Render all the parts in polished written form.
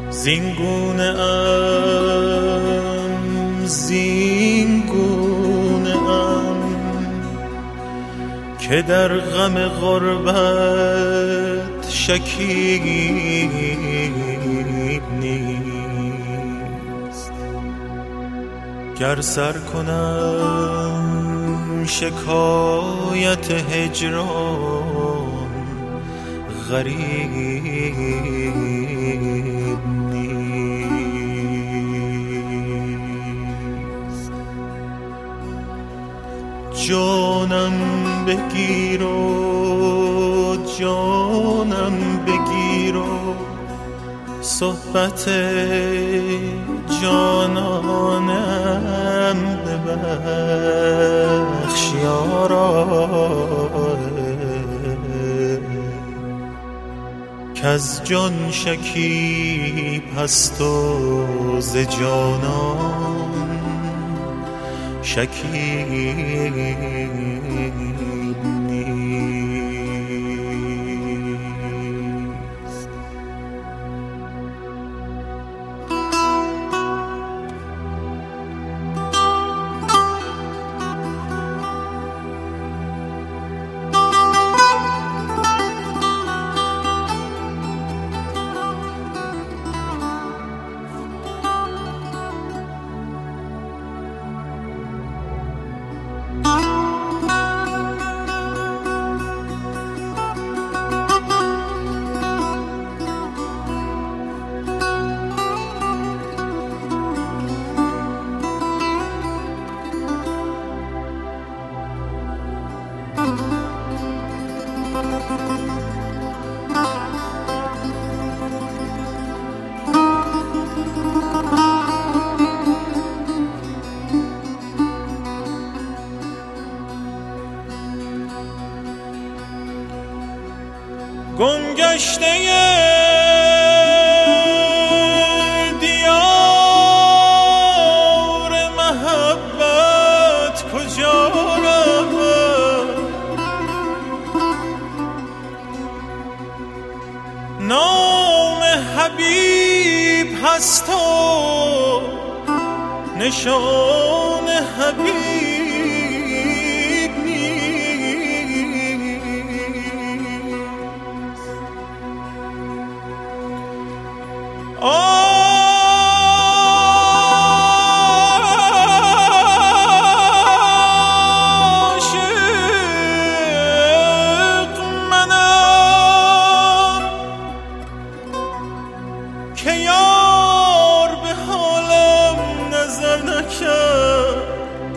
زینگونه ام که در غم غربت شکیب نیست. گر سر کنم شکایت هجران غریب نیست. جانم بگیر و جانم بگیر و صحبت جانانم ببخش یارا، کز جان شکیب هست و ز جانان شکیب نیست. گمگشته دیار محبت کجا رود؟ نام حبیب هست و نشان حبیب عاشق منم که یار به حالم نظر نکرد.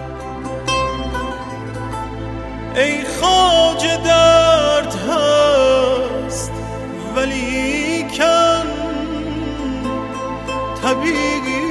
ای خواجه درد هست ولیکن طبیب نیست.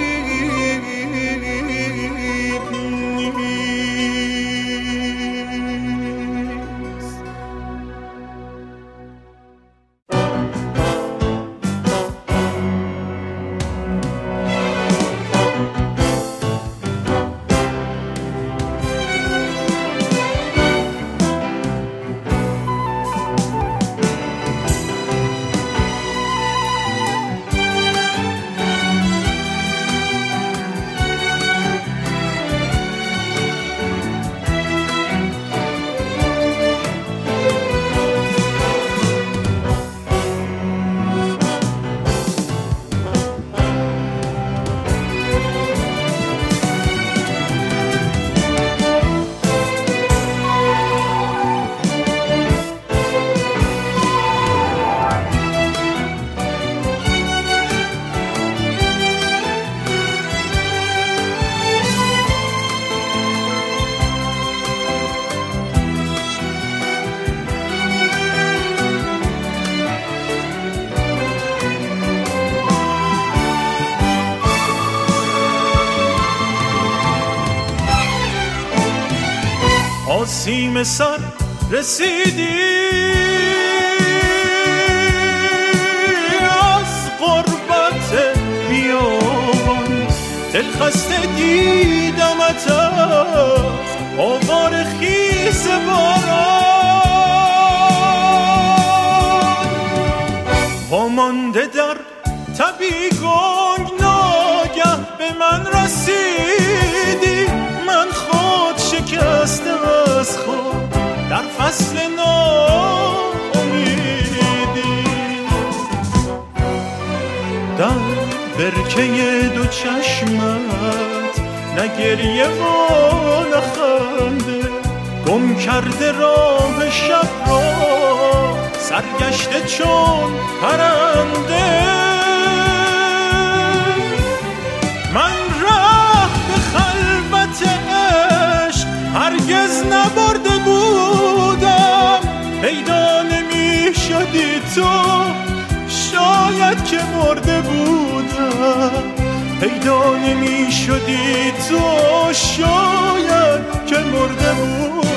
آسیم سر رسیدی از غربت بیابان، دلخسته دیدمت از آوار خیز باران، وامانده در تب بیگنگ ناگه به من رسیدی، من خود شکسته از خود در فصل ناامیدی. در برکه دو چشمت نه گریه و نه خنده، گم کرده راه شب را سرگشته چون پرنده. من راه به خلوت عشق هرگز نبرده بودم، پیدا نمی شدی تو شاید که مرده بودم، پیدا نمی شدی تو شاید که مرده بودم.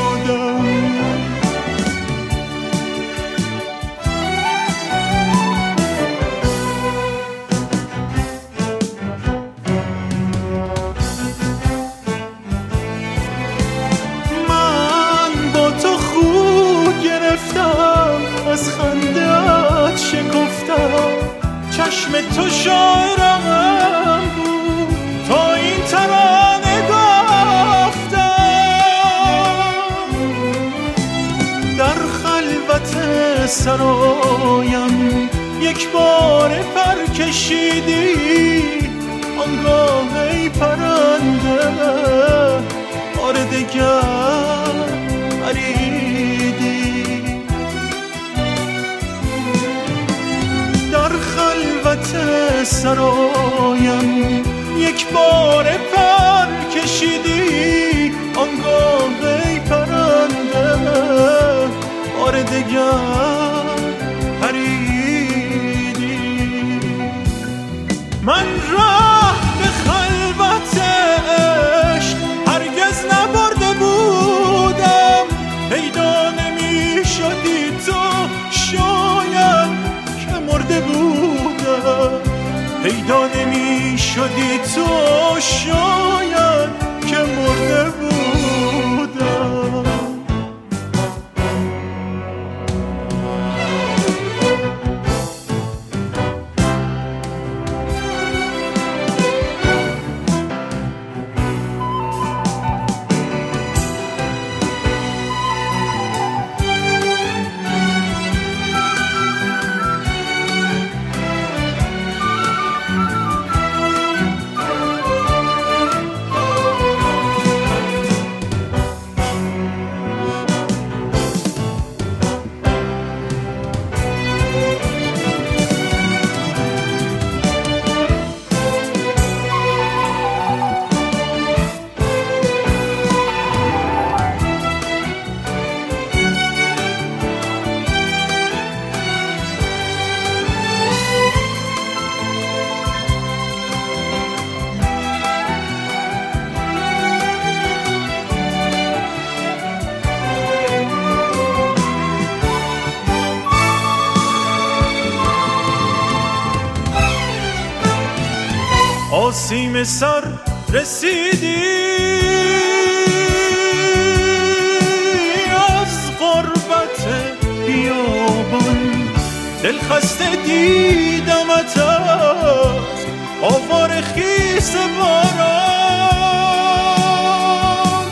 از خنده‌ات شکفتم، چشم تو شاعرم بود تا این ترانه گفتم. در خلوت سرایم یک بار پر کشیدی، آنگاه ای پرنده بار دگر پریدی. در خلوت سرایم یک بار پر کشیدی، آنگاه ای پرنده بار دگر پریدی. من راه به خلوت عشق هرگز نبرده بودم، پیدا نمی شدی تو شاید که مرده بودم، پیدا نمی شدی تو شاید که مرده بودم. آسیم سر رسیدی از غربت بیابان، دل خسته دیدمت از آوار خیس باران،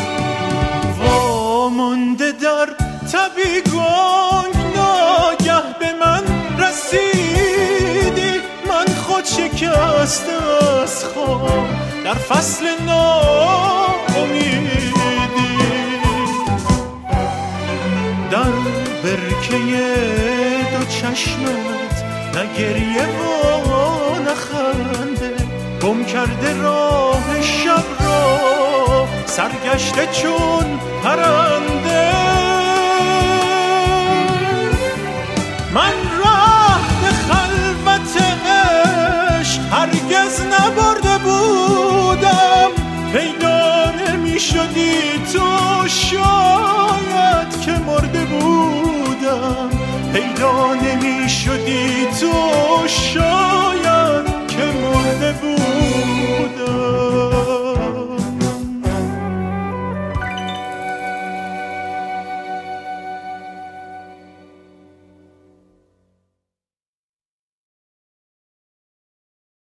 وامانده در تبی گنگ ناگه به من رسیدی، من خود شکسته از خواب در فصل ناامیدی. در برکه دو چشمت نه گریه و نه خنده، گم کرده راه شب را سرگشته چون پرنده. من راه به خلوت عشق هرگز نبرده بودم، پیدا نمی شدی تو شاید که مرده بودم، پیدا نمی شدی تو شاید